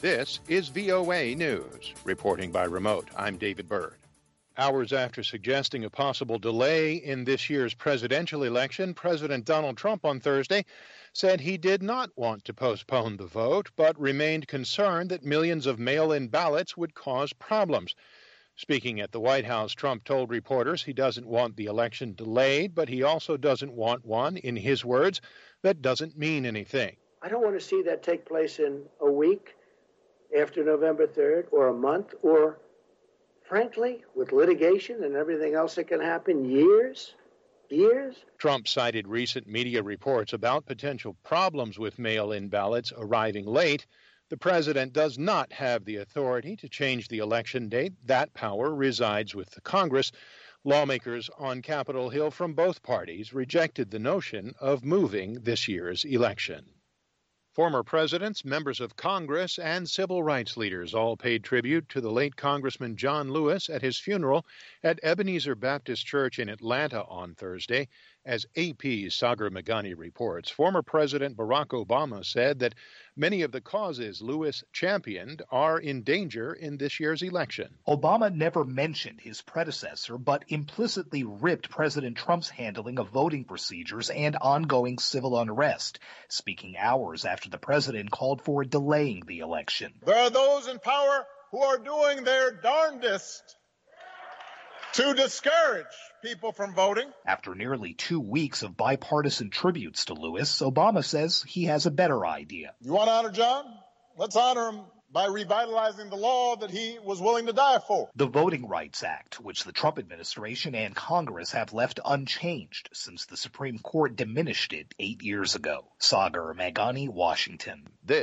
This is VOA News. Reporting by remote, I'm David Byrd. Hours after suggesting a possible delay in this year's presidential election, President Donald Trump on Thursday said he did not want to postpone the vote, but remained concerned that millions of mail-in ballots would cause problems. Speaking at the White House, Trump told reporters he doesn't want the election delayed, but he also doesn't want one, in his words, that doesn't mean anything. I don't want to see that take place in a week after November 3rd or a month or, frankly, with litigation and everything else that can happen, years. Trump cited recent media reports about potential problems with mail-in ballots arriving late. The president does not have the authority to change the election date. That power resides with the Congress. Lawmakers on Capitol Hill from both parties rejected the notion of moving this year's election. Former presidents, members of Congress, and civil rights leaders all paid tribute to the late Congressman John Lewis at his funeral at Ebenezer Baptist Church in Atlanta on Thursday. As AP's Sagar Meghani reports, former President Barack Obama said that many of the causes Lewis championed are in danger in this year's election. Obama never mentioned his predecessor, but implicitly ripped President Trump's handling of voting procedures and ongoing civil unrest, speaking hours after the president called for delaying the election. There are those in power who are doing their darndest to discourage people from voting. After nearly 2 weeks of bipartisan tributes to Lewis, Obama says he has a better idea. You want to honor John? Let's honor him by revitalizing the law that he was willing to die for. The Voting Rights Act, which the Trump administration and Congress have left unchanged since the Supreme Court diminished it 8 years ago. Sagar Meghani, Washington.